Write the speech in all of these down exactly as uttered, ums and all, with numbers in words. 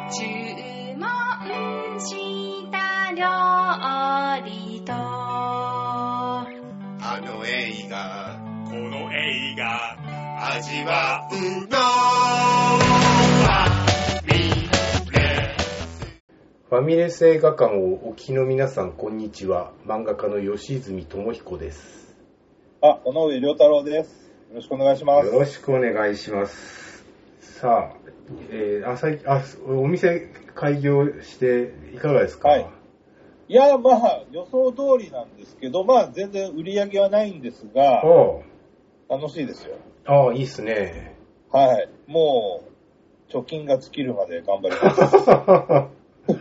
注文した料理とあの映画この映画味わうのはファミレス映画館をお聞きの皆さん、こんにちは。漫画家の吉泉智彦です。 あ、尾上良太郎です。よろしくお願いします。 よろしくお願いします。さあ、えー、あさいあお店開業していかがですか？ はい。いや、まあ、予想通りなんですけど、まあ、全然売り上げはないんですが、楽しいですよ。 ああ、いいっすね。 はい。もう、貯金が尽きるまで頑張ります。い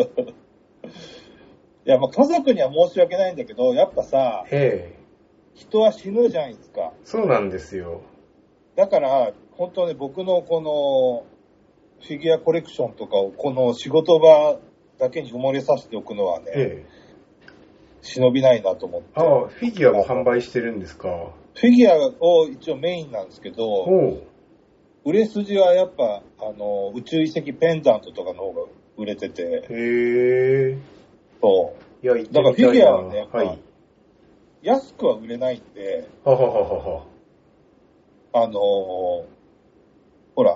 や、まあ、家族には申し訳ないんだけど、やっぱさ、 ええ、 人は死ぬじゃないですか。 そうなんですよ。 だから、本当ね、僕のこの、フィギュアコレクションとかを、この仕事場だけに埋もれさせておくのはね、ええ、忍びないなと思って。 ああ、フィギュアも販売してるんですか？ フィギュアを一応メインなんですけど、売れ筋はやっぱ、あの、宇宙遺跡ペンダントとかの方が売れてて。 へー。 そう。 いや、 だからフィギュアはね、はい、安くは売れないんで、 ははははあのー、ほら、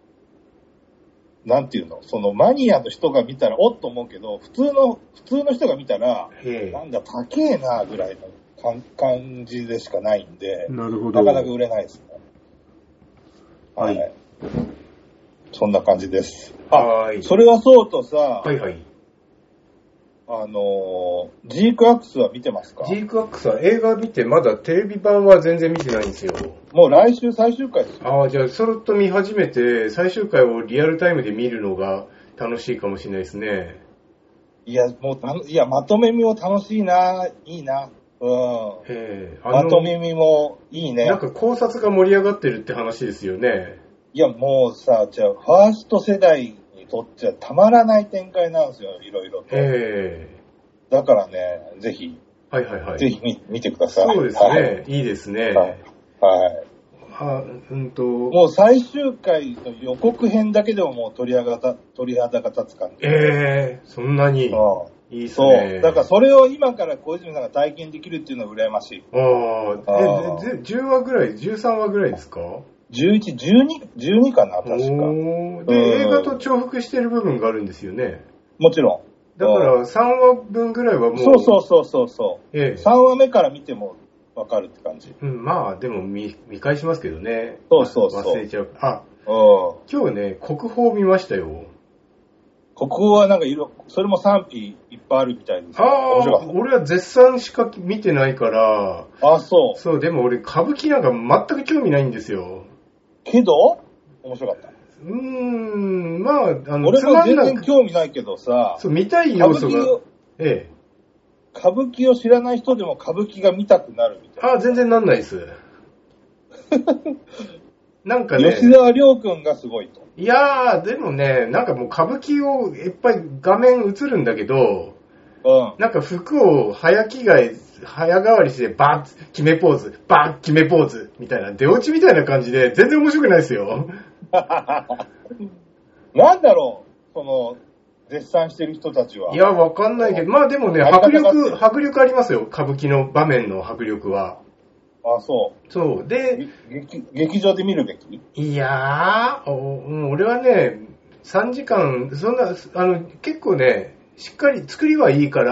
なんていうの、そのマニアの人が見たらおっと思うけど、普通の、普通の人が見たら、なんだ、高えなぐらいの感じでしかないんで、 なるほど。 なかなか売れないですね。はい。はい、そんな感じです。あ、はい、それはそうとさ、 はいはい。 あのー、ジークアックスは見てますか？ ジークアックスは映画見て、まだテレビ版は全然見てないんですよ。 もう来週最終回ですよ。 ああ、じゃあそろっと見始めて、最終回をリアルタイムで見るのが楽しいかもしれないですね。 いや、もうた、いや、まとめ見も楽しいな、いいな。うん。へー、まとめ見もいいね。 なんか考察が盛り上がってるって話ですよね。 いや、もうさ、じゃあ、ファースト世代にとってはたまらない展開なんですよ、いろいろと。へー。だからね、ぜひ、 はいはいはい。 ぜひ見、見てください。 そうですね。はい、いいですね。はい。 はい。 はうんと。 もう最終回の予告編だけでももう鳥肌が、鳥肌が立つ感じ。 ええー、そんなに。うん。いいっすね。 そう。だからそれを今から小泉さんが体験できるっていうのは羨ましい。 ああ。え、で、じゅうわぐらい、じゅうさんわぐらいですか？ じゅういち、じゅうに、じゅうにかな、確か。 で、映画と重複してる部分があるんですよね。 もちろん。 だからさんわぶんぐらいはもう。 そうそうそうそうそう。ええ、さんわめから見てもわかるって感じ。 うん、まあ、でも見、見返しますけどね。 そうそうそう。 忘れちゃう。あ、うん、今日ね、国宝見ましたよ。 国宝はなんか色、それも賛否いっぱいあるみたいです。 ああ、俺は絶賛しか見てないから。 あ、そう。 そう、でも俺歌舞伎なんか全く興味ないんですよ。 けど面白かった。 うーん、まあ、あの、 俺も全然興味ないけどさ。 そう、見たい要素が。ええ。 歌舞伎を知らない人でも歌舞伎が見たくなるみたいな。 ああ、全然なんないです。なんかね。 吉沢亮君がすごいと。 いやー、でもね、なんかもう歌舞伎をいっぱい画面映るんだけど、うん。なんか服を早着替え、早変わりしてバッ、決めポーズ、バッ、決めポーズ、みたいな、出落ちみたいな感じで、全然面白くないですよ。 なんだろう、その、絶賛してる人たちは。 いや、わかんないけど、まあでもね、迫力、迫力ありますよ、歌舞伎の場面の迫力は。 あ、そう。 そう。で、 劇、劇場で見るべき？ いやー、お俺はね、さんじかん、そんな、あの、結構ね、しっかり作りはいいから、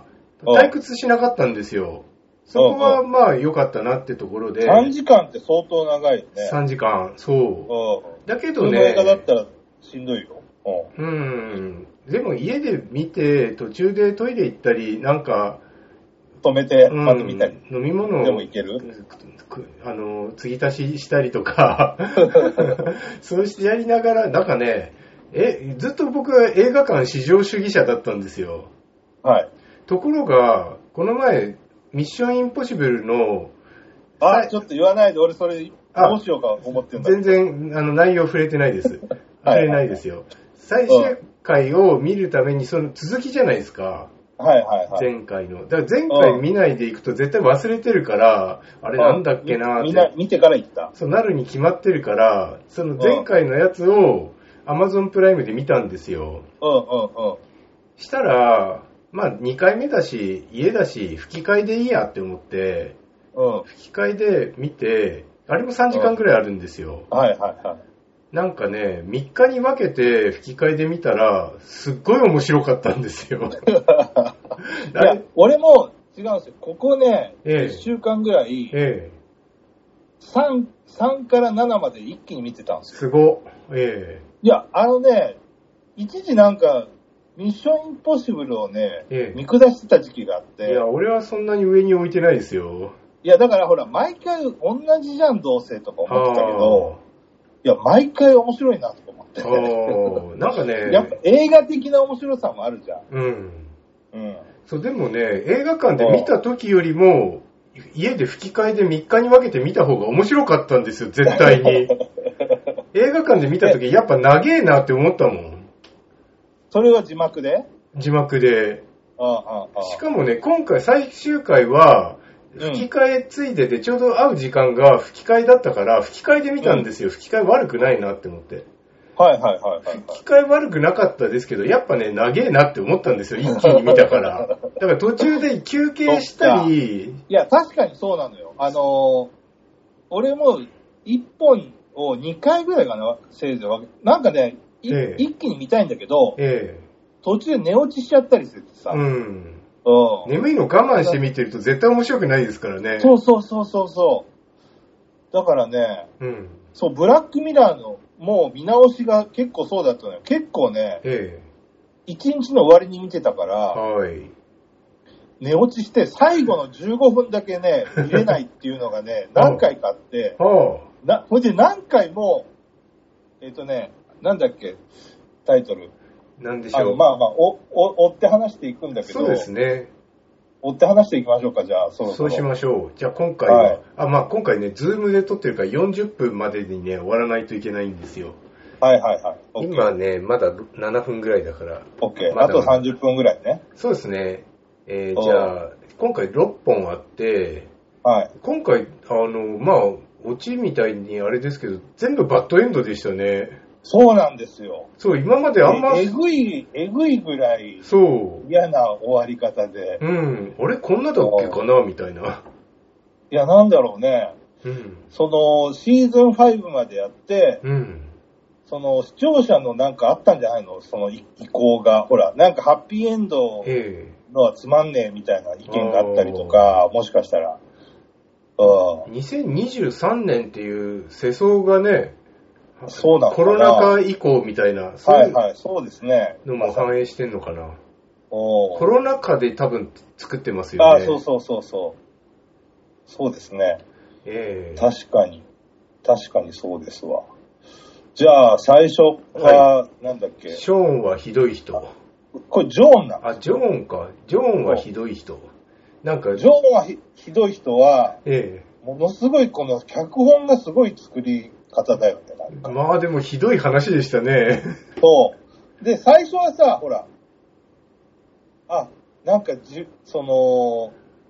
退屈しなかったんですよ。そこはまあ良かったなってところで。 さんじかんって相当長いよね。 さんじかん、そう。だけどね。 その映画だったらしんどいよ。 うん。うん。でも家で見て、途中でトイレ行ったり、なんか、 止めて、また見たり。 飲み物を。 でもいける？ あの、継ぎ足ししたりとか、そうしてやりながら、なんかね、え、ずっと僕は映画館至上主義者だったんですよ。 はい。 ところが、この前、ミッションインポッシブルの、 あ、ちょっと言わないで、俺それ、どうしようか思ってるんだ。 全然、あの、内容触れてないです。触れないですよ。最終回を見るために、その続きじゃないですか。 はいはいはい。 前回の。だから前回見ないでいくと絶対忘れてるから、あれなんだっけなーって。 みんな見てから行った。 そうなるに決まってるから、その前回のやつを、 Amazon プライムで見たんですよ。 うんうんうん。 したら、まあにかいめだし、家だし、吹き替えでいいやって思って、 うん。 吹き替えで見て、あれもさんじかんくらいあるんですよ。 はいはいはい。 なんかね、みっかに分けて吹き替えで見たら、すっごい面白かったんですよ。 いや、俺も違うんですよ。ここね、 ええ、 いっしゅうかんぐらい、 ええ、 3、3からななまで一気に見てたんですよ。 すご。ええ。 いや、あのね、一時なんか、ミッションインポッシブルをね、 ええ、 見下してた時期があって。 いや、俺はそんなに上に置いてないですよ。 いや、だからほら、毎回同じじゃん、どうせとか思ってたけど、いや、毎回面白いなとか思って。 あなんかね、 やっぱ映画的な面白さもあるじゃん。 うん。 うん。 そう、でもね、映画館で見た時よりも、家で吹き替えでみっかに分けて見た方が面白かったんですよ、絶対に。映画館で見た時、やっぱ長えなって思ったもん。 それは字幕で？ 字幕で。 ああああしかもね、今回最終回は、吹き替えついでてちょうど会う時間が吹き替えだったから、吹き替えで見たんですよ。吹き替え悪くないなって思って。 はいはいはいはい、はい。 吹き替え悪くなかったですけど、やっぱね、長えなって思ったんですよ。一気に見たから。だから途中で休憩したり。 いや、確かにそうなのよ。あのー、俺もいっぽんをにかいぐらいかな、せいぜい。なんかね、ええ、一気に見たいんだけど、ええ、途中で寝落ちしちゃったりするってさ。 うん。うん、眠いの我慢して見てると絶対面白くないですからね。 そうそうそうそうそう。だからね、うん、そう、ブラックミラーのもう見直しが結構そうだったのよ。結構ね、ええ、いちにちの終わりに見てたから、はい、寝落ちして最後のじゅうごふんだけね、見れないっていうのがね、何回かあって、なほいで何回も、えっとね、なんだっけ、タイトル。 なんでしょう。あの、 まあまあ、お、お、追って話していくんだけど。 そうですね。 追って話していきましょうか、じゃあ、そろそろ。 そうしましょう。じゃあ今回は、はい、あ、まあ今回ね、ズームで撮ってるからよんじゅっぷんまでにね、終わらないといけないんですよ。 はいはいはい。 今ね、まだななふんぐらいだから。 OK。 ま、 あとさんじゅっぷんぐらいね。 そうですね。えー、じゃあ、今回ろっぽんあって、 はい。 今回、あの、まあ、オチみたいにあれですけど、全部バッドエンドでしたね。 そうなんですよ。 そう、今まであんま。 え、えぐい、えぐいぐらい。 そう。 嫌な終わり方で。 うん。あれ、こんなだっけかなみたいな。 いや、なんだろうね。うん。その、シーズンファイブまでやって、うん。その、視聴者のなんかあったんじゃないのその意向が。ほら、なんかハッピーエンドのはつまんねえみたいな意見があったりとか、もしかしたら。 にせんにじゅうさんねんっていう世相がね、 そうなのかな。 コロナ禍以降みたいな、 はいはい、そうですね。 のも反映してんのかな。コロナ禍で多分作ってますよね。 あ、そうそうそうそう。そうですね。 ええー。 確かに。確かにそうですわ。じゃあ、最初は、なんだっけ、はい、 ショーンはひどい人。 これ、ジョーンなの？ あ、ジョーンか。ジョーンはひどい人。なんか、 ジョーンは ひ, ひどい人は、 ええー。 ものすごい、この脚本がすごい作り方だよね、なんか。 まあでもひどい話でしたね。 そう。で、最初はさ、ほら、あ、なんかじ、その、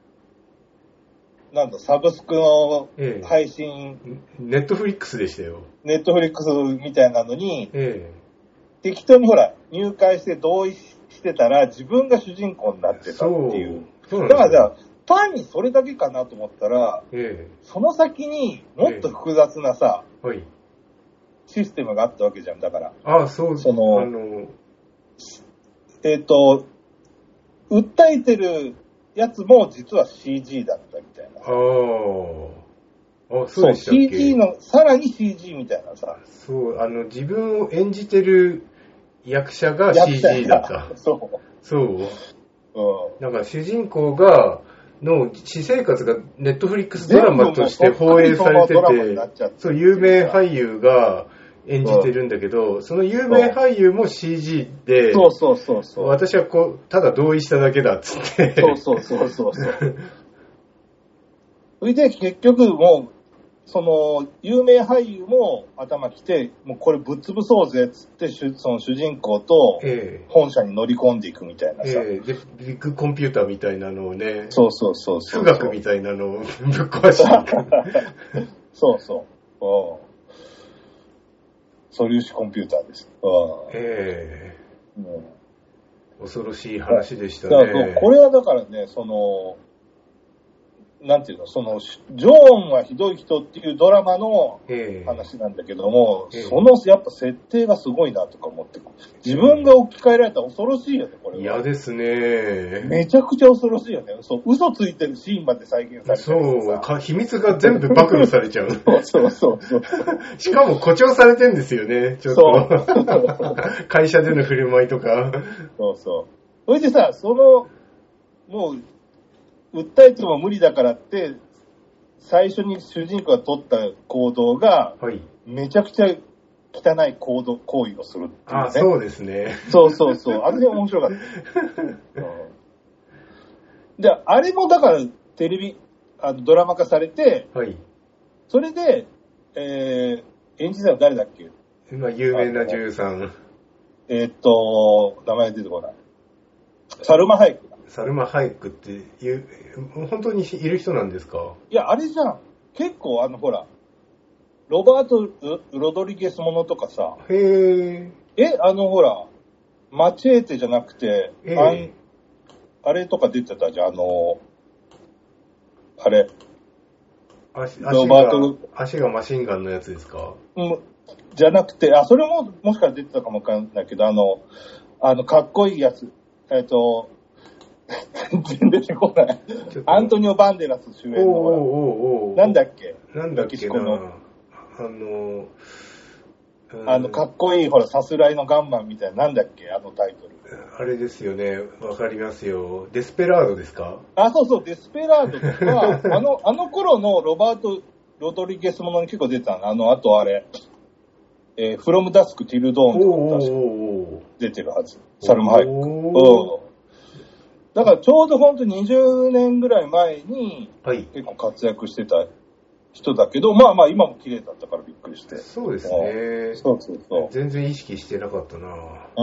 なんだ、サブスクの配信、 ええ、ネットフリックスでしたよ。 ネットフリックスみたいなのに、 ええ、 適当にほら、入会して同意してたら、自分が主人公になってたっていう。 そう。そうなんですよ。 だからじゃあ、単にそれだけかなと思ったら、 ええ、 その先にもっと複雑なさ、 ええ、はい、 システムがあったわけじゃん、だから。 ああ、そうその、あの、えっ、ー、と、訴えてるやつも実は シージー だったみたいな。 ああ。あ、そうでしたっけ？ そう、シージー の、さらに シージー みたいなさ。 そう、あの、自分を演じてる役者が シージー だった。 そう。 そう。うん。だから主人公が、の私生活がネットフリックスドラマとして放映されてて、そう、有名俳優が演じてるんだけど、その有名俳優も シージー で、 そうそうそうそう。 私はこう、ただ同意しただけだっつって。 そうそうそうそうそう。それで結局もう、その、有名俳優も頭きて、もうこれぶっ潰そうぜっつって、その主人公と本社に乗り込んでいくみたいなさ。 ええ、で、ビッグコンピューターみたいなのをね。 そうそうそうそう。 富岳みたいなのをぶっ壊していく。 そうそう。 素粒子コンピューターです。 ええー。 うん恐ろしい話でしたね。これはだからね、その、なんていうの、その、ジョーンはひどい人っていうドラマの話なんだけども、えー、そのやっぱ設定がすごいなとか思って、自分が置き換えられたら恐ろしいよね、これは。 嫌ですね。 めちゃくちゃ恐ろしいよね。そう、嘘ついてるシーンまで再現されてる。 そうか、秘密が全部暴露されちゃう。 そうそうそう。 しかも誇張されてんですよね、ちょっと。会社での振る舞いとか。 そうそう。それでさ、その、もう、訴えても無理だからって、最初に主人公が取った行動が、はい、めちゃくちゃ汚い行動、行為をするっていう、ね。 あ、そうですね。 そうそうそう。あれで面白かった。うん、で、あれもだからテレビ、あのドラマ化されて、はい、それで、えー、演じたの誰だっけ？ 今、有名な女優さん。 えー、っと、名前出てこない。サルマハイク。 サルマハイクっていう、本当にいる人なんですか？ いや、あれじゃん。結構、あの、ほら、ロバート・ロドリゲスものとかさ。 へー。 え、あの、ほら、マチェーテじゃなくて、あんあれとか出てたじゃん、あの、あれ。 足ロバート足がマシンガンのやつですか？ うん。じゃなくて、あ、それももしかしたら出てたかもわかんないけど、あの、あの、かっこいいやつ。えっと、全然出てこない。アントニオ・バンデラス主演のほら。おーおーおーなんだっけなんだっけなあの、 あの、かっこいい、ほら、さすらいのガンマンみたいな、なんだっけあのタイトル。 あれですよね。わかりますよ。デスペラードですか？ あ、そうそう、デスペラードとか、あの、あの頃のロバート・ロドリゲスものに結構出てたの。あの、あとあれ、えー、フロムダスク・ティル・ドーンとか確か出てるはず。サルマハイク。うん。だからちょうどほんとにじゅうねんぐらい前に結構活躍してた人だけど、はい、まあまあ今も綺麗だったからびっくりして。 そうですね。 そうそうそう。 全然意識してなかったな。うん。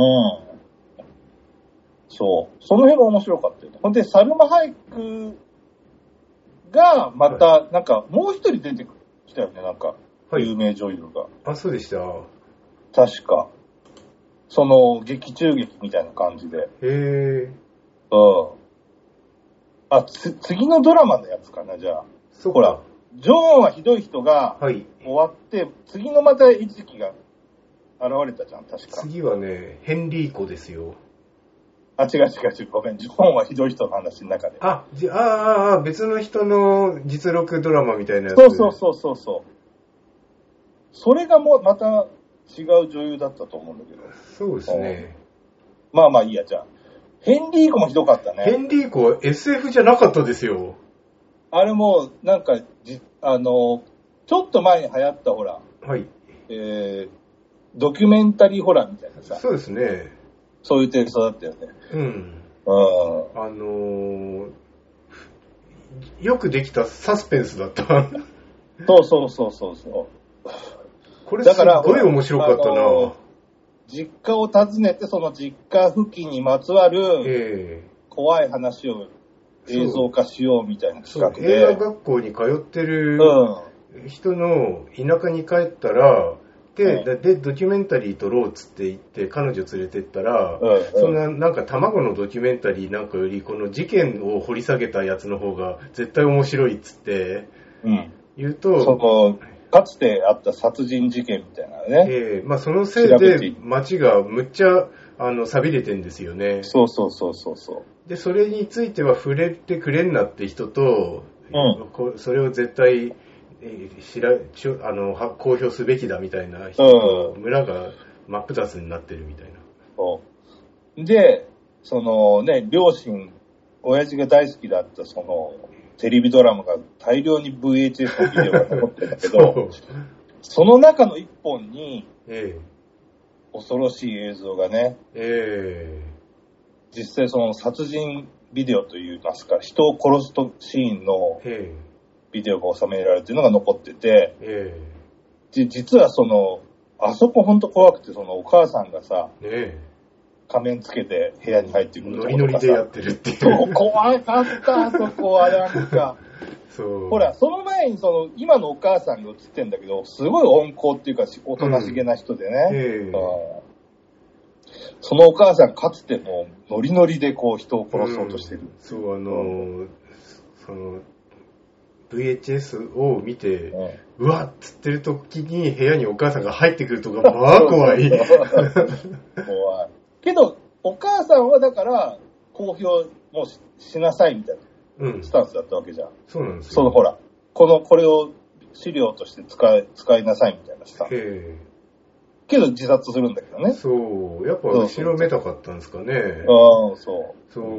そう。その辺が面白かったよね。ほんで、サルマハイクがまた、なんかもう一人出てきたよね、なんか。有名女優が。 あ、そうでした。 確か。その、劇中劇みたいな感じで。 へー。 うん。あ、つ、次のドラマのやつかな、じゃあ。 そうか。 ほら、ジョーンはひどい人が終わって、はい、次のまた一時期が現れたじゃん、確か。 次はね、ヘンリーコですよ。 あ、違う違う違う、ごめん、ジョーンはひどい人の話の中で。 あ、じああ、あ別の人の実録ドラマみたいなやつ。 そうそうそうそうそう。それがもうまた違う女優だったと思うんだけど。 そうですね。 まあまあいいや、じゃあ。ヘンリーコもひどかったね。 ヘンリーコは エスエフ じゃなかったですよ。 あれも、なんか、じ、あの、ちょっと前に流行ったほら。 はい。 えー、ドキュメンタリーホラーみたいなさ。 そうですね。 そういうテイストだったよね。 うん。 ああのー、よくできたサスペンスだった。 そうそうそうそうそう。 これすごい面白かったな。 実家を訪ねて、その実家付近にまつわる怖い話を映像化しようみたいな企画で。 映画学校に通ってる人の田舎に帰ったら、で、うん、で、ドキュメンタリー撮ろうっつって言って彼女連れてったら、うんうん、そんななんか卵のドキュメンタリーなんかよりこの事件を掘り下げたやつの方が絶対面白いっつって言うと、うん、 そのかつてあった殺人事件みたいなね。 ええー、まあそのせいで街がむっちゃあの錆びれてんですよね。 そうそうそうそうそう。 でそれについては触れてくれんなって人と、うん、それを絶対知らちょあの公表すべきだみたいな人と、うん、村が真っ二つになってるみたいな。 そうでそのね両親親父が大好きだったそのテレビドラマが大量に ブイエイチエス のビデオが残ってるんだけどそ, その中の一本に、ええ、恐ろしい映像がね、ええ、実際その殺人ビデオといいますか人を殺すとシーンのビデオが収められてるのが残ってて、ええ、実はそのあそこほんと怖くてそのお母さんがさ、ええ仮面つけて部屋に入ってくるところとかさ。 ノリノリでやってるっていう。 そう、怖かった、あそこはなんか。 そう。 ほら、その前にその、今のお母さんが映ってんだけど、すごい温厚っていうか、おとなしげな人でね。うんえー、そのお母さんかつてもう、ノリノリでこう、人を殺そうとしてる。うん、 そう、あのー、その、ブイエイチエス を見て、うん、うわっつってる時に部屋にお母さんが入ってくるとか、まあ怖い。怖い。けど、お母さんはだから、公表も し, しなさいみたいなスタンスだったわけじゃん。うん、 そうなんですよ。 そのほら、この、これを資料として使い、使いなさいみたいなさ。けど自殺するんだけどね。 そう。やっぱ後ろめたかったんですかね。 ああ、そう。 そう。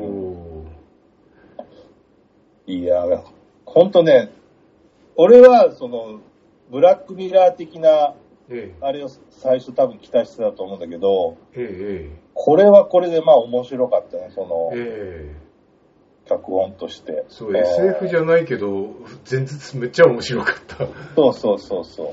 いや、ほんとね、俺はその、ブラックミラー的な、ええ、あれを最初多分期待してたと思うんだけど、ええ、これはこれでまあ面白かったね、その、ええ、脚本として。 そう、えー、エスエフ じゃないけど、全然めっちゃ面白かった。 そうそうそうそう。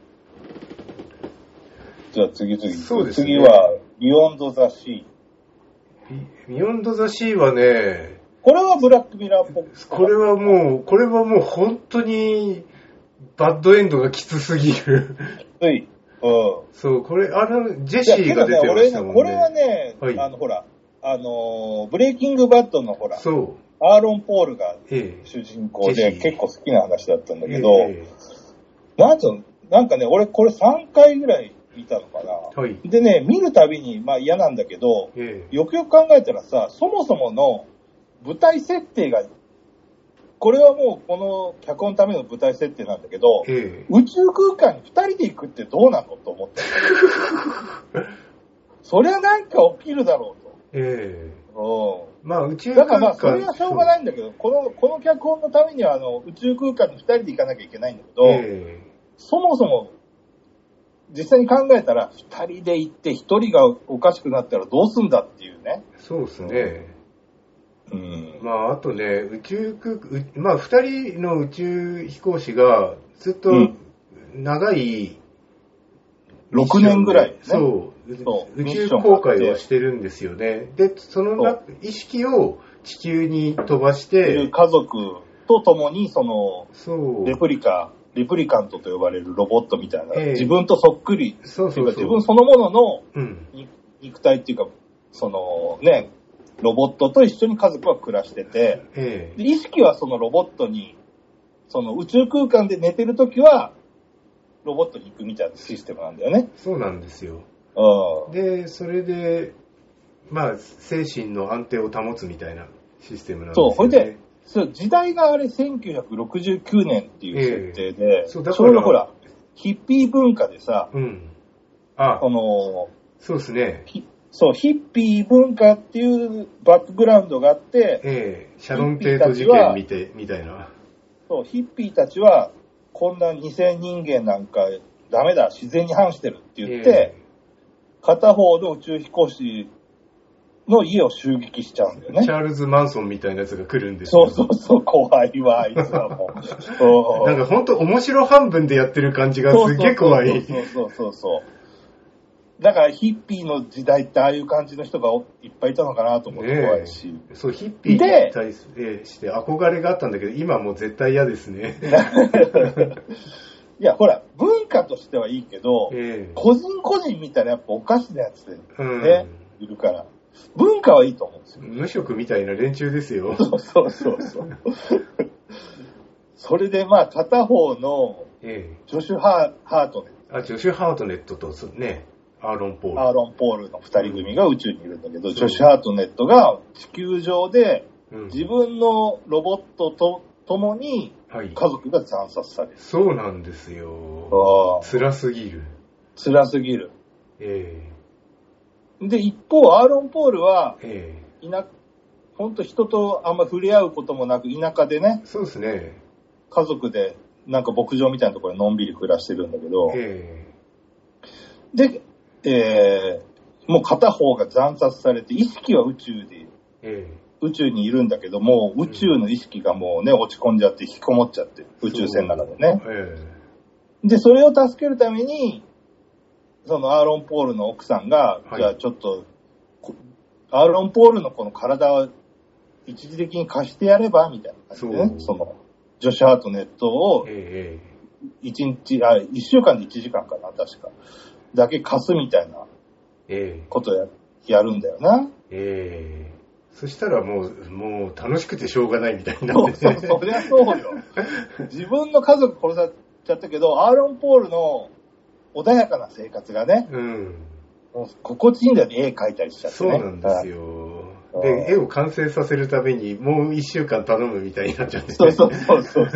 じゃあ次々。そうですね、次は、ビヨンド・ザ・シー。ビヨンド・ザ・シーはね、 これはブラックミラーっぽく。 これはもう、これはもう本当に、バッドエンドがきつすぎる。 きつい。うん。 そう、これ、あの、ジェシーが出てましたもんね。 これはね、はい、あの、ほら、あの、ブレイキングバッドのほら、そう。アーロン・ポールが主人公で、ええ、結構好きな話だったんだけど、ええ、なんつうの、なんかね、俺これさんかいぐらい見たのかな。はい、でね、見るたびに、まあ嫌なんだけど、ええ、よくよく考えたらさ、そもそもの舞台設定が、これはもうこの脚本のための舞台設定なんだけど、ええ、宇宙空間にふたりで行くってどうなのと思った。そりゃなんか起きるだろうと。ええ、 うん、まあ宇宙空間。 だからまあそれはしょうがないんだけど、この、この脚本のためにはあの宇宙空間にふたりで行かなきゃいけないんだけど、ええ、そもそも実際に考えたらふたりで行ってひとりがおかしくなったらどうすんだっていうね。 そうですね。うん、まあ、あとね、宇宙空間、まあ、二人の宇宙飛行士が、ずっと長い、 うん、ろくねんぐらい、ね、 そう、そう宇宙航海をしてるんですよね。で、その意識を地球に飛ばして、 家族と共に、その、そうレプリカ、レプリカントと呼ばれるロボットみたいな、えー、自分とそっくり、そうそうそう自分そのものの肉体っていうか、そのね、ロボットと一緒に家族は暮らしてて、ええ、意識はそのロボットに、その宇宙空間で寝てるときは、ロボットに行くみたいなシステムなんだよね。 そうなんですよ。うん、で、それで、まあ、精神の安定を保つみたいなシステムなんですよね。 そう、それで、そう時代があれせんきゅうひゃくろくじゅうきゅうねんっていう設定で、ええ、そうだからちょうどほら、ヒッピー文化でさ、うん、 あ、 この、 そうですね。 そう、ヒッピー文化っていうバックグラウンドがあって、 ええ、シャロンテート事件見て、みたいな。 そう、ヒッピーたちは、こんな偽人間なんかダメだ、自然に反してるって言って、ええ、片方の宇宙飛行士の家を襲撃しちゃうんだよね。 チャールズ・マンソンみたいなやつが来るんですよ。 そうそうそう、怖いわ、あいつはもう。なんかほんと面白半分でやってる感じがすっげえ怖い。 そうそうそうそう。だからヒッピーの時代ってああいう感じの人がいっぱいいたのかなと思って怖いし。ね、 そう、ヒッピーに対して憧れがあったんだけど、今もう絶対嫌ですね。 いや、ほら、文化としてはいいけど、えー、個人個人見たらやっぱおかしなやつで、ね、うん、いるから。文化はいいと思うんですよ。 無職みたいな連中ですよ。 そうそうそうそう。それでまあ片方のジョシュ・ハートネット。 あ、ジョシュ・ハートネットとね、アーロン・ポール。 アーロン・ポールの二人組が宇宙にいるんだけど、うん、ジョシュ・ハートネットが地球上で自分のロボットと共に家族が惨殺される。はい、 そうなんですよ。辛すぎる。 辛すぎる。ええー。で、一方、アーロン・ポールは、ええー。田、ほんと人とあんま触れ合うこともなく田舎でね。 そうですね。 家族で、なんか牧場みたいなところでのんびり暮らしてるんだけど、ええー。で、えー、もう片方が惨殺されて、意識は宇宙で、えー、宇宙にいるんだけども、宇宙の意識がもうね、落ち込んじゃって、引きこもっちゃって、宇宙船の中でね。えー、で、それを助けるために、そのアーロン・ポールの奥さんが、はい、じゃあちょっと、アーロン・ポールのこの体を一時的に貸してやればみたいな感じでね、その、 ジョシュ・ハートネットを、いちにち、あ、いっしゅうかんでいちじかんかな、確か。だけ貸すみたいなことや、やるんだよな。 ええー。そしたらもう、もう楽しくてしょうがないみたいになって、ね。 そうそう、そりゃそうよ。自分の家族殺されちゃったけど、アーロン・ポールの穏やかな生活がね、うん、もう心地いいんだよね、絵描いたりしちゃってね。 そうなんですよ。で、絵を完成させるためにもう一週間頼むみたいになっちゃって、ね。 そうそうそうそうそう。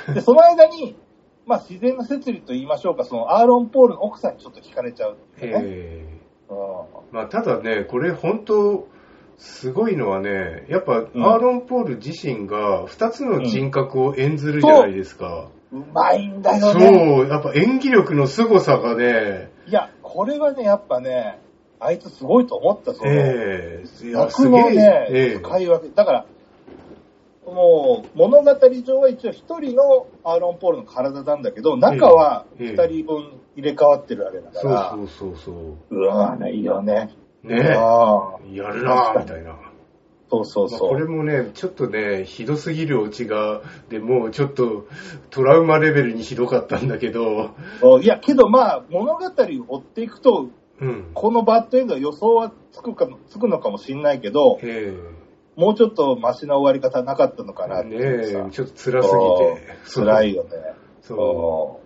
で、その間に、まあ自然な摂理と言いましょうか、そのアーロン・ポールの奥さんにちょっと惹かれちゃうっていうね。えーうん、まあただね、これ本当、すごいのはね、やっぱ、うん、アーロン・ポール自身が二つの人格を演ずるじゃないですか。 うん、うまいんだよね。 そう、やっぱ演技力の凄さがね。 いや、これはね、やっぱね、あいつすごいと思った、その、 えー、役のね、えー、使い分け。だから、もう、物語上は一応一人のアーロン・ポールの体なんだけど、中は二人分入れ替わってるわけだから。 そうそうそうそう。 うわぁ、ね、いいよね。 ねえ。やるなぁ、みたいな。 そうそうそう。 まあ、これもね、ちょっとね、ひどすぎるオチが、でもうちょっとトラウマレベルにひどかったんだけど。 いや、けどまあ、物語を追っていくと、うん、このバッドエンドは予想はつくか、つくのかもしれないけど、もうちょっとマシな終わり方なかったのかなっていうさ。 ねえ、ちょっと辛すぎて。 辛いよね。そう。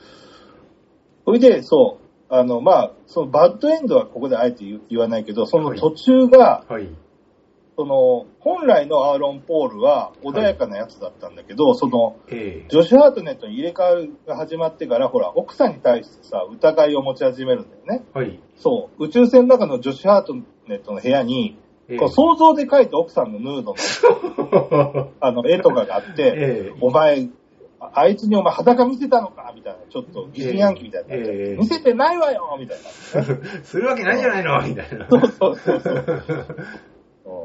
それで、そう、あの、まあ、そのバッドエンドはここであえて言わないけど、その途中が、はいはい、その、本来のアーロン・ポールは穏やかなやつだったんだけど、はい、その、えー、ジョシュ・ハートネットに入れ替わりが始まってから、ほら、奥さんに対してさ、疑いを持ち始めるんだよね。はい。そう、宇宙船の中のジョシュ・ハートネットの部屋に、えー、こう想像で描いた奥さんのヌードの、あの、絵とかがあって、えー、お前、あいつにお前裸見せたのかみたいな、ちょっと疑心暗鬼みたいな、えー。見せてないわよみたいな。 するわけないじゃないのみたいな。 そうそうそうそう。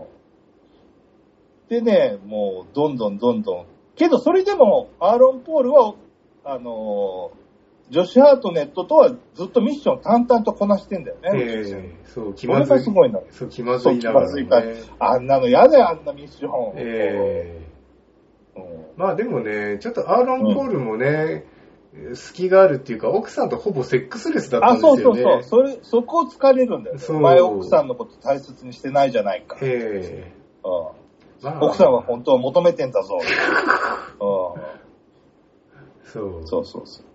でね、もう、どんどんどんどん。けど、それでも、アーロン・ポールは、あのー、ジョシュ・ハートネットとはずっとミッション淡々とこなしてんだよね。えー、そう、気まずい。 これがすごいな。 そう、気まずいながら、ね。そう、気まずいから。あんなの嫌だよ、あんなミッション。えーうん、まあでもね、ちょっとアーロン・ポールもね、うん、隙があるっていうか、奥さんとほぼセックスレスだったんですよね。 あ、そうそうそう。それ、そこを疲れるんだよね。前奥さんのこと大切にしてないじゃないか。えーうんまあ、奥さんは本当は求めてんだぞ。 そう。 そうそうそう。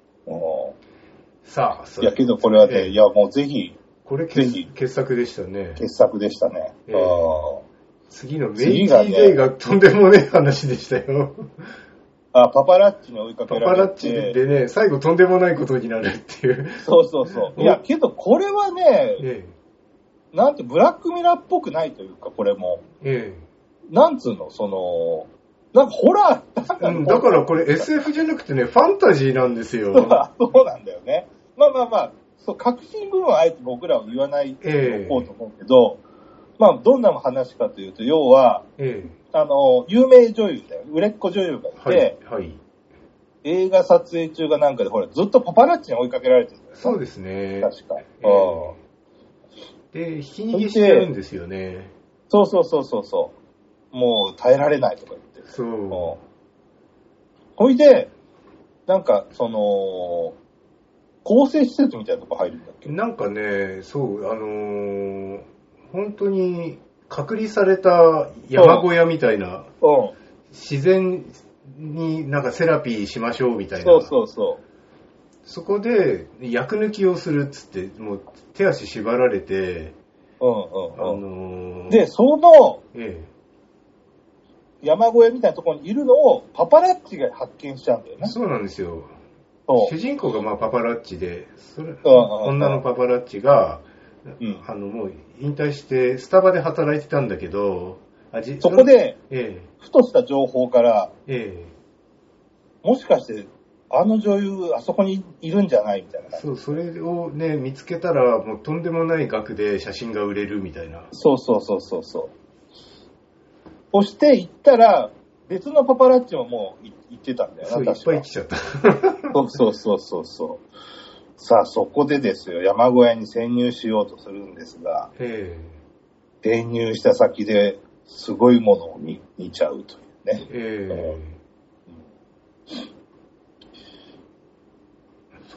さあ、 それいやけどこれはね、えー、いやもうぜひ。 これぜひ傑作でしたね。 傑作でしたね。えー、あ次のメイジー・デイがとんでもねえ話でしたよ。 あ、パパラッチに追いかけられて。 パパラッチでね、最後とんでもないことになるっていう。 そうそうそう。いやけどこれはね、えー、なんてブラックミラーっぽくないというか、これも。ええーなんつうの、その、なんかホラー、 うん、だからこれ エスエフ じゃなくてね、ファンタジーなんですよ。 そうなんだよね。まあまあまあ、そう、確信部分はあえて僕らは言わないでおこうと思うけど、えー、まあどんな話かというと、要は、えー、あの、有名女優だよ。売れっ子女優がいて、はいはい、映画撮影中がなんかで、ほら、ずっとパパラッチに追いかけられてるんだよ。 そうですね。 確か。 えー、で、ひき逃げしちゃうんですよね。 そうそうそうそうそう。もう耐えられないとか言って。 そう。 ほいで、なんか、その、更生施設みたいなとこ入るんだっけ？ なんかね、そう、あのー、本当に隔離された山小屋みたいな、うん、自然になんかセラピーしましょうみたいな。 そうそうそう。 そこで薬抜きをするっつって、もう手足縛られて、 うんうんうん。あのー、で、その、ええ山小屋みたいなところにいるのをパパラッチが発見しちゃうんだよね。 そうなんですよ。主人公がまあパパラッチで、それ、うんうんうん、女のパパラッチが、うん、あのもう引退してスタバで働いてたんだけど、 あじそこで、ええ、ふとした情報から、ええ、もしかしてあの女優あそこにいるんじゃないみたいな。 そう、それをね見つけたらもうとんでもない額で写真が売れるみたいな。 そうそうそうそうそう。そして行ったら、別のパパラッチももう行ってたんだよな、 そう、いっぱい来ちゃった。 そうそうそうそう。さあ、そこでですよ、山小屋に潜入しようとするんですが、潜入した先ですごいものを 見, 見ちゃうというね。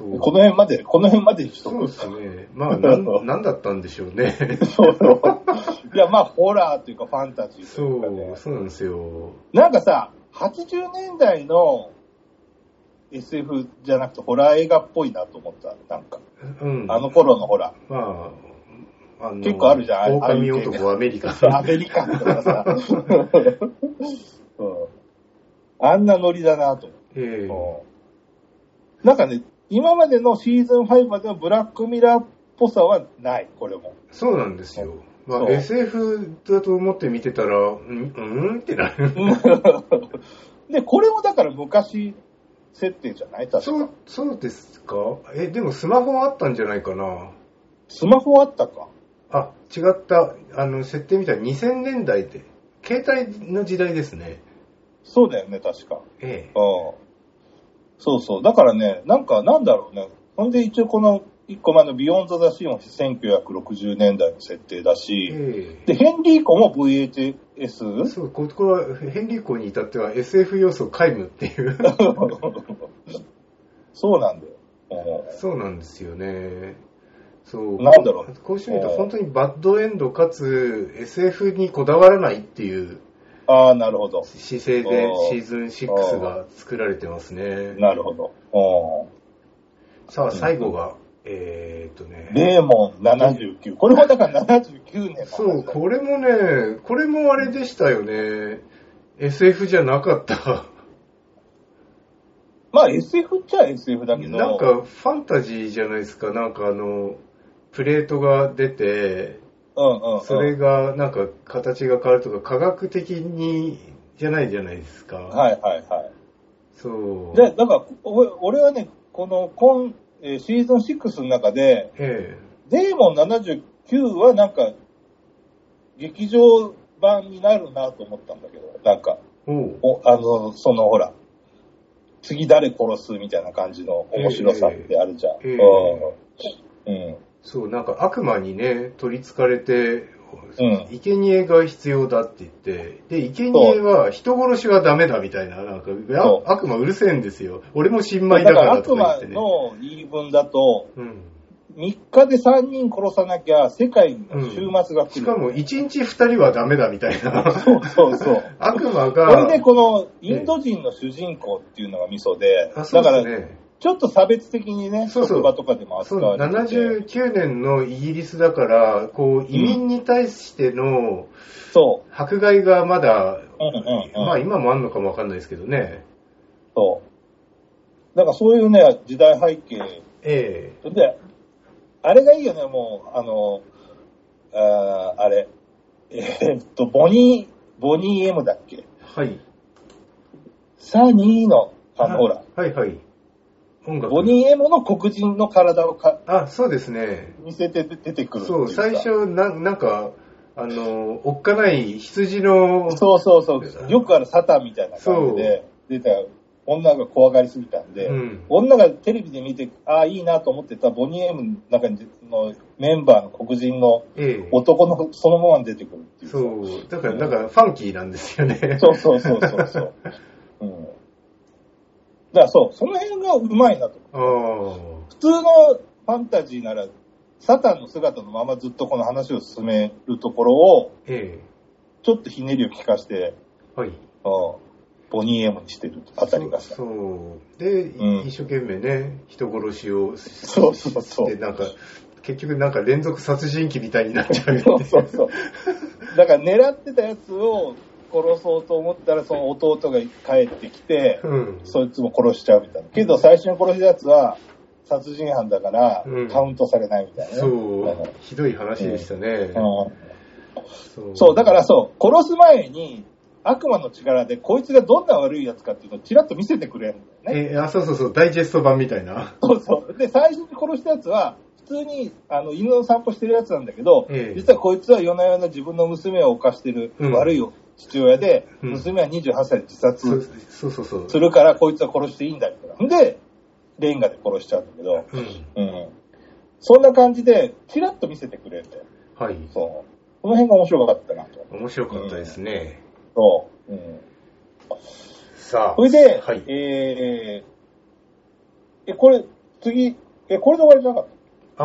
そう。 この辺まで、この辺までにしとく。 そうですね。まあ、なん、なんだったんでしょうね。 そうそう。いや、まあ、ホラーというかファンタジーというか、ね。 そう、そうなんですよ。 なんかさ、はちじゅうねんだいの エスエフ じゃなくてホラー映画っぽいなと思った。なんか。うん。あの頃のホラー。 まあ、あの結構あるじゃん。 狼男アメリカン。 アメリカンとかさ。うん、あんなノリだなと思って。えー、なんかね、今までのシーズンファイブまでのブラックミラーっぽさはない、これも。 そうなんですよ。まあ、エスエフ だと思って見てたら、うん、うんってなる。 で、これもだから昔設定じゃない？確か。 そう、そうですか？え、でもスマホあったんじゃないかな。 スマホあったか？ あ、違った。あの、設定みたいににせんねんだいで、携帯の時代ですね。 そうだよね、確か。 ええ。 うん。そうそう。だからね、なんか、なんだろうね。ほんで一応このいっこまえのビヨンド・ザ・シーンもせんきゅうひゃくろくじゅうねんだいの設定だし、ええ、で、ヘンリーコも ブイエイチエス？ そう、ここはヘンリーコに至っては エスエフ 要素皆無っていう。 そうなんだよ。 そうなんですよね。そう。 なんだろう。 こうしてみると本当にバッドエンドかつ エスエフ にこだわらないっていう。 ああ、なるほど。 姿勢でシーズンシックスが作られてますね。 なるほど。 さあ、最後が、うん、えーっとね。 デーモンななじゅうきゅう。これもだからななじゅうきゅうねん。 そう、これもね、これもあれでしたよね。エスエフ じゃなかった。 まあ エスエフ っちゃ エスエフ だけど。 なんかファンタジーじゃないですか。なんかあの、プレートが出て、 うんうんうん、 それがなんか形が変わるとか科学的にじゃないじゃないですか。 はいはいはい。 そう。 で、だから俺はね、この今、えー、シーズンシックスの中で、 ええ、 デーモンななじゅうきゅうはなんか劇場版になるなと思ったんだけど、なんか、おあの、そのほら、次誰殺すみたいな感じの面白さってあるじゃん。ええうんうんそう、なんか悪魔にね、取り憑かれて、うん、生贄が必要だって言って、で、生贄は人殺しはダメだみたいな、なんか、悪魔うるせえんですよ。俺も新米だからとか言ってね。 悪魔の言い分だと、うん、みっかでさんにん殺さなきゃ世界の終末が来る、うん。 しかもいちにちふたりはダメだみたいな。 そうそうそう。 悪魔が。 これでこのインド人の主人公っていうのがミソで、ね、だから、ね、ちょっと差別的にね、そうそう職場とかでも扱われてて。 ななじゅうきゅうねんのイギリスだから、こう、移民に対しての、そう。迫害がまだ、うんうんうん、まあ今もあんのかもわかんないですけどね。 そう。だからそういうね、時代背景。 ええ。 で、あれがいいよね、もう、あの、あ, あれ、えー、っと、ボニー、ボニー M だっけ？ はい。 サニーの、あの、ほら。 はいはい。 音楽ボニー M の黒人の体をか、 あ、そうですね。 見せて出てくる。 そう、最初、な、なんか、あの、おっかない羊の。 そうそうそう。よくあるサタンみたいな感じで出た女が怖がりすぎたんで、うん、女がテレビで見て、ああ、いいなと思ってたボニー M の中にのメンバーの黒人の男のそのまま出てくるっていう。 そう。だから、だからファンキーなんですよね。 そうそうそうそうそう。うんだからそう、その辺がうまいなと。普通のファンタジーなら、サタンの姿のままずっとこの話を進めるところを、ええ、ちょっとひねりを利かして、はい、ボニー M にしてるあたりがさ。 そうそうで、うん、一生懸命ね、人殺しをしそうそうそうで、なんか、結局なんか連続殺人鬼みたいになっちゃう。 そうそうそう。だから狙ってたやつを、殺そうと思ったらその弟が帰ってきて、うん、そいつも殺しちゃうみたいな。けど最初に殺したやつは殺人犯だからカウントされないみたいな、ねうん。そう。ひどい話でしたね。うん、 そう。そう、だからそう、殺す前に悪魔の力でこいつがどんな悪いやつかっていうのをチラッと見せてくれるんだよね。 えー、あ、そうそうそう、ダイジェスト版みたいな。 そうそう。で、最初に殺したやつは、普通にあの犬の散歩してるやつなんだけど、えー、実はこいつは夜な夜な自分の娘を犯してる悪いよ。うん父親で、娘はにじゅうはっさいで自殺するから、こいつは殺していいんだみたいな。で、レンガで殺しちゃうんだけど、うんうん、そんな感じで、チラッと見せてくれるんだよ。はい。そう。この辺が面白かったなと。 面白かったですね。 うん、そう。うん、さあ。それで、はい、えー、え、これ、 次、え、これで終わりじゃなかった？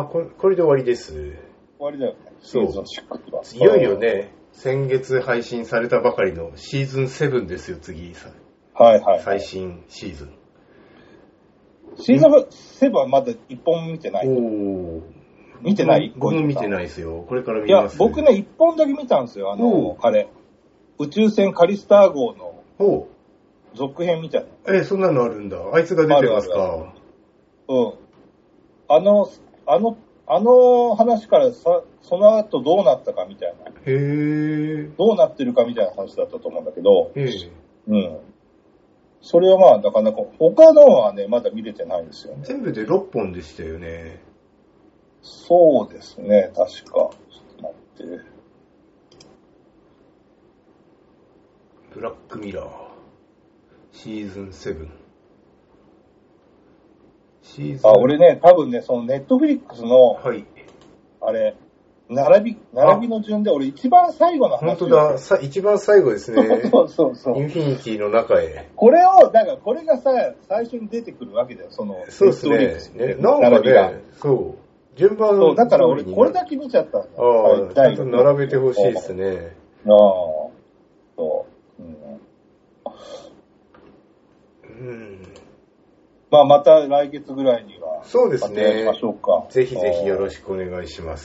あ、これ、これで終わりです。 終わりだよね。 そう。 シーズンシックスは。 いよいよね、先月配信されたばかりのシーズンセブンですよ、次。 はいはい。 最新シーズン。 シーズンセブンはまだ一本見てない。 おー。 見てない？ 僕も見てないですよ。これから見ます。いや、 ね。 僕ね、一本だけ見たんですよ。あの、あれ。宇宙船カリスター号の続編みたいな。 え、そんなのあるんだ。あいつが出てますか。 あるあるある。うん。あの、あの、あの話からさ、その後どうなったかみたいな。 へー。 どうなってるかみたいな話だったと思うんだけど。 へー。 うん。それはまあ、なかなか、他のはね、まだ見れてないんですよね。 全部でろっぽんでしたよね。 そうですね、確か。ちょっと待って。 ブラックミラー。シーズンセブン。シーズン。 あ、俺ね、多分ね、そのネットフリックスの、 はい。 あれ、並び、並びの順で俺一番最後の話。 本当だ、さ、一番最後ですね。 そうそうそう。 インフィニティの中へ。 これを、だからこれがさ、最初に出てくるわけだよ、その、 そうですね。ね、なんかね、そう。順番そう、だから俺これだけ見ちゃったんだ。 ああ、ちゃんと並べてほしいですね。 ああ、そう。うん。 うん。 まあ、また来月ぐらいには。 そうですね。 やりましょうか。 ぜひぜひよろしくお願いします。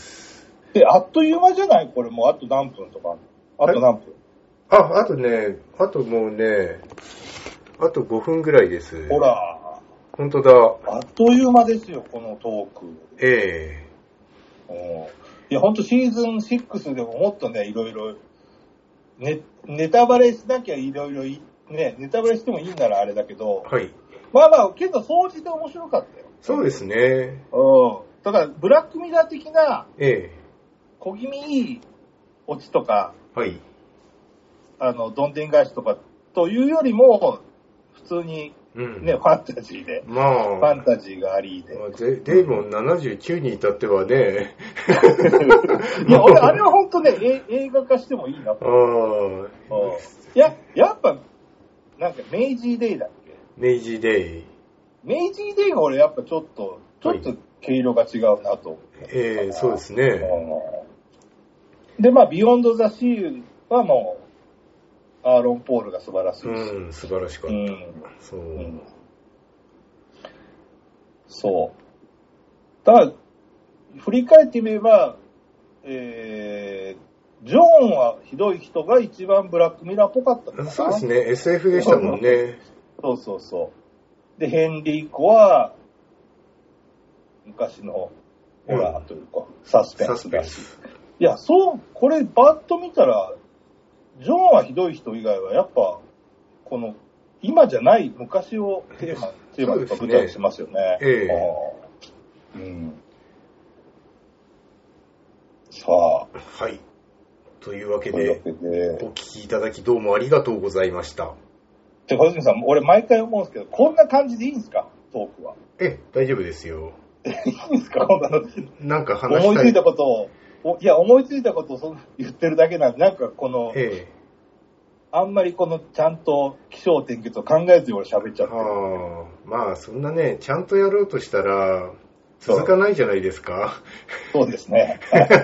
で、あっという間じゃないこれもうあと何分とか。あと何分あ、あとね、あともうね、あとごふんぐらいです。 ほら。 本当だ。 あっという間ですよ、このトーク。 ええうん。いや、ほんとシーズンシックスでももっとね、いろいろ、ね、ネタバレしなきゃいろいろい、ね、ネタバレしてもいいならあれだけど、 はい。 まあまあ、けど、総じて面白かったよ。 そうですね。 うん。だから、ブラックミラー的な、 ええ小気味いいオチとか、 はい。 あの、どんでん返しとか、というよりも、普通に、 うん、 ね、ファンタジーで。 まあ。 ファンタジーがありで。 まあ、デイボンななじゅうきゅうに至ってはね。 いや、俺、あれは本当ね、映画化してもいいなと思って。ああ。いや、やっぱ、なんか、メイジーデイだっけメイジーデイ。 メイジーデイが俺やっぱちょっと、ちょっと毛色が違うなと思って。 ええー、そうですね。 で、まあ、ビヨンド・ザ・シーはもう、アーロン・ポールが素晴らしいし。 うん、素晴らしかった。うん、そう、うん。 そう。だから、振り返ってみれば、えー、ジョーンはひどい人が一番ブラックミラーっぽかったのかな。 そうですね、エスエフ でしたもんね。 そうそうそう。で、ヘンリーコは、昔のホラーというか、うん、サスペンスだし。いや、そう、これバッと見たら、ジョンはひどい人以外はやっぱ、この、今じゃない昔をテーマ、テーマとか舞台にしますよね。 ええー。うん。さあ。 はい。というわけで、お聞きいただきどうもありがとうございました。 じゃあ、小泉さん、俺毎回思うんですけど、こんな感じでいいんですかトークは。 え、大丈夫ですよ。 いいんですかこんなの。 なんか話したい。 思いついたことを、いや、思いついたことをそ言ってるだけなんで、なんかこの、 ええ、 あんまりこの、ちゃんと気象転結を考えずに俺喋っちゃってる。 あまあ、そんなね、ちゃんとやろうとしたら、続かないじゃないですか。 そうですね。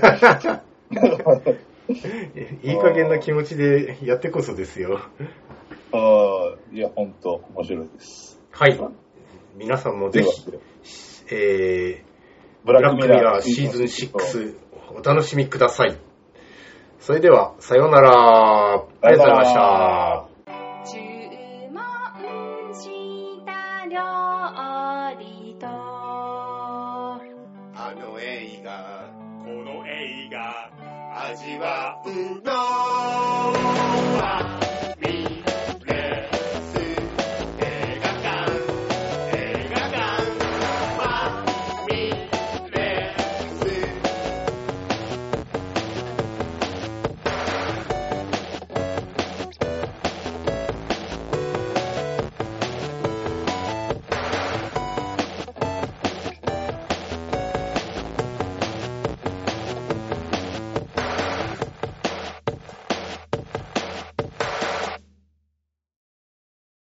いい加減な気持ちでやってこそですよ。 ああ、いや、ほんと、面白いです。 はい。皆さんもぜひ、えー、 ブラックミラーシーズンシックスお楽しみください。それでは、さようなら。ありがとうございました。 注文した料理と、 あの映画、この映画、味わうのは